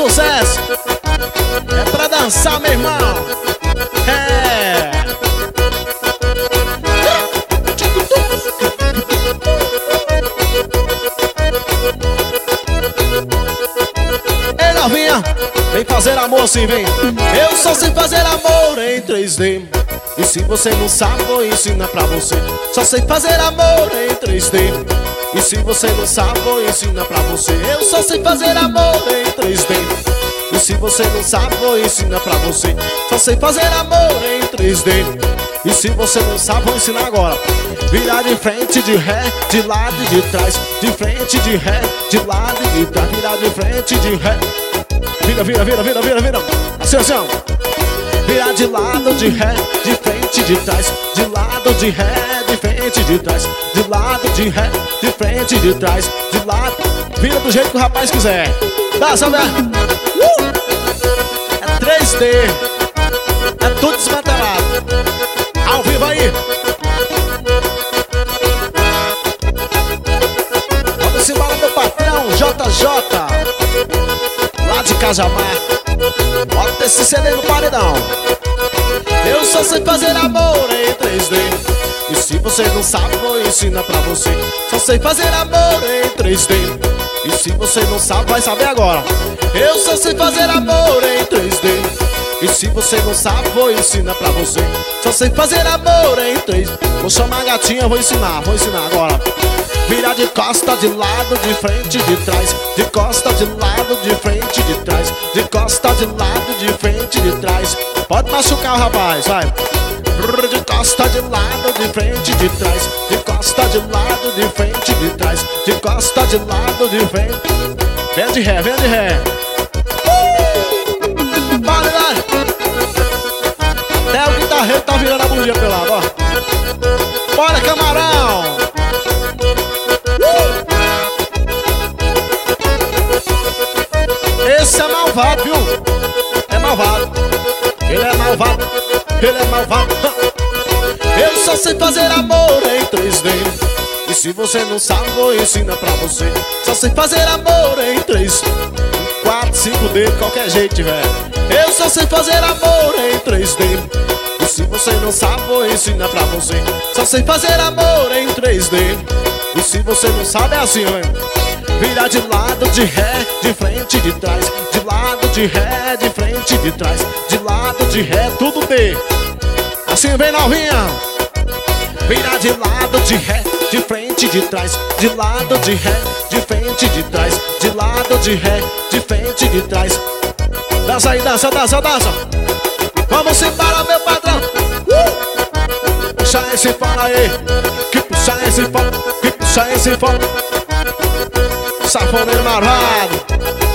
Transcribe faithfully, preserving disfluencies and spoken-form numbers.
sucesso. É pra dançar, meu irmão. É. Ei, novinha, vem fazer amor sim, vem. Eu só sei fazer amor em três D. E se você não sabe, vou ensinar pra você. Só sei fazer amor em três D. E se você não sabe, vou ensinar pra você. Eu só sei fazer amor em três D. E se você não sabe, vou ensinar pra você. Só sei fazer amor em três D. E se você não sabe, vou ensinar agora. Virar de frente, de ré, de lado e de trás. De frente, de ré, de lado e de trás. Virar de frente, de ré. Vira, vira, vira, vira, vira, vira. Assim, assim, ó. Virar de lado, de ré, de frente, de trás. De lado, de ré, de frente, de trás. De lado, de ré, de frente, de trás. De lado, vira do jeito que o rapaz quiser. Dá, sabe? Uh! É três D. É tudo desmantelado. Ao vivo aí. Vamos embora, meu patrão J J, lá de Cajamar. Bota esse C D no paredão. Eu só sei fazer amor em três D. E se você não sabe, vou ensinar pra você. Só sei fazer amor em três D. E se você não sabe, vai saber agora. Eu só sei fazer amor em três D. E se você não sabe, vou ensinar pra você. Só sei fazer amor em três D. Vou chamar a gatinha, vou ensinar, vou ensinar agora. Virar de costa, de lado, de frente, de trás. De costa, de lado, de frente, de trás. De costa, de lado, de frente, de trás. Pode machucar o rapaz, vai. De costa, de lado, de frente, de trás. De costa, de lado, de frente, de trás. De costa, de lado, de frente. Vem de ré, vem de ré. Uh! Vale, vai. Até o guitarreiro tá virando a bundinha pro lado, ó. Bora, camarão. Esse é malvado, viu? É malvado. Ele é malvado. Ele é malvado. Eu só sei fazer amor em três D. E se você não sabe, vou ensinar pra você. Só sei fazer amor em três, quatro, cinco D, de qualquer jeito, velho. Eu só sei fazer amor em três D. E se você não sabe, vou ensinar pra você. Só sei fazer amor em três D. E se você não sabe, é assim, velho. Virar de lado, de ré, de frente, de trás. De lado, de ré, de frente, de trás. De lado, de ré, tudo D. Assim vem, novinha. Virar de lado, de ré, de frente, de trás. De lado, de ré, de frente, de trás. De lado, de ré, de frente, de trás. Dança aí, dança, dança, dança. Vamos embora, meu patrão. uh! Puxa esse fora aí. Que puxa esse fora. Que puxa esse fora. Safoneiro malvado.